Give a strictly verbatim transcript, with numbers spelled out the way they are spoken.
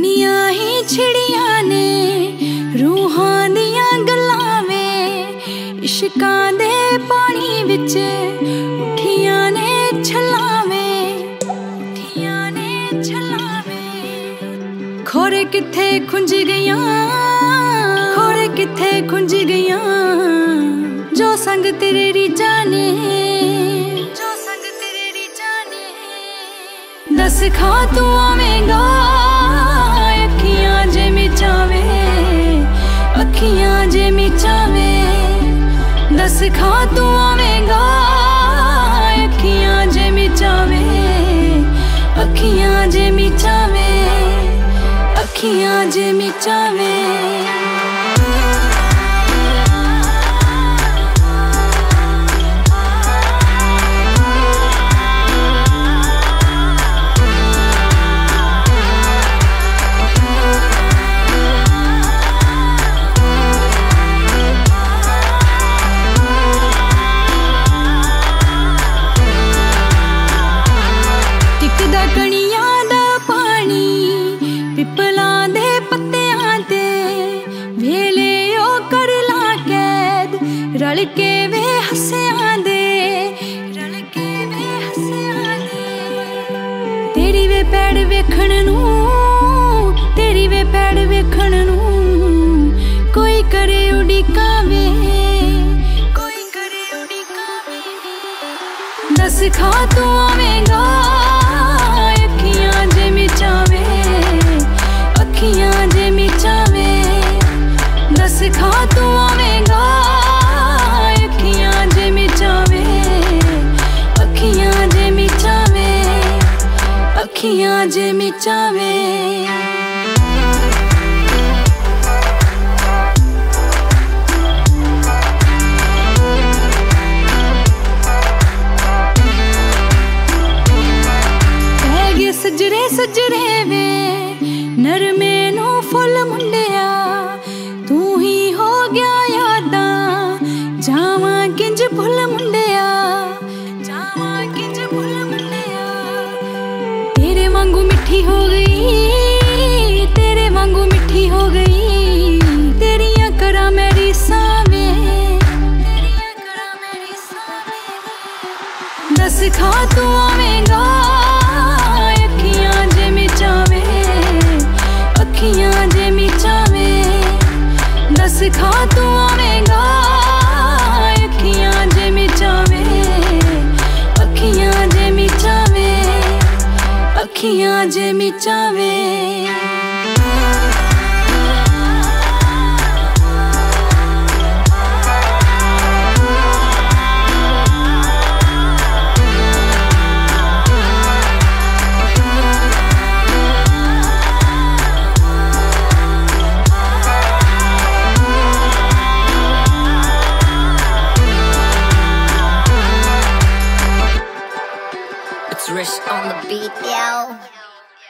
दुनिया ही छिड़िया ने रूहां दियां गल्लां वे इश्कां दे पानी विच उठियां ने छल्लां वे उठियां ने छल्लां वे खोरे किथे खुंज गईयां खोरे किथे खुंज गईयां जो संग तेरे रीझां ने जो संग तेरे रीझां ने दस खा तू आवेंगा अखियां जे मिचावे अखियां जे मिचावे दस खा तू आवेंगा अखियां जे मिचावे अखियां जे मिचावे अखियां जे मिचावे पिपलां दे पत्तियां ते वेले ओ कर ला कैद रल के वे हस्सियां दे रल के वे हस्सियां दे तेरी वे पैड़ वेखण नूं तेरी वे पैड़ वेखण नूं कोई करे उड़ीकां वे कोई करे उड़ीकां वे दस खा तू आवेंगा अखियां जे मिचावे अखियां जे मिचावे दस खा तू आवेंगा अखियां जे मिचावे अखियां जे मिचावे अखियां जे मिचावे सजरे सजरे वे नरमे नू फुल मुंडिया तू ही हो गया यादां जावां किंज भुल मुंडिया जावां किंज भुल मुंडिया तेरे वांगू मिठी हो गई तेरे वांगू मिठी हो गई तेरियां करा मेरी सावे तेरियां करा मेरी सावे दस खा तू आवेंगा अखियां जे मिचावे दस खा तू आवेंगा अखियां जे मिचावे अखियां जे मिचावे अखियां जे मिचावे।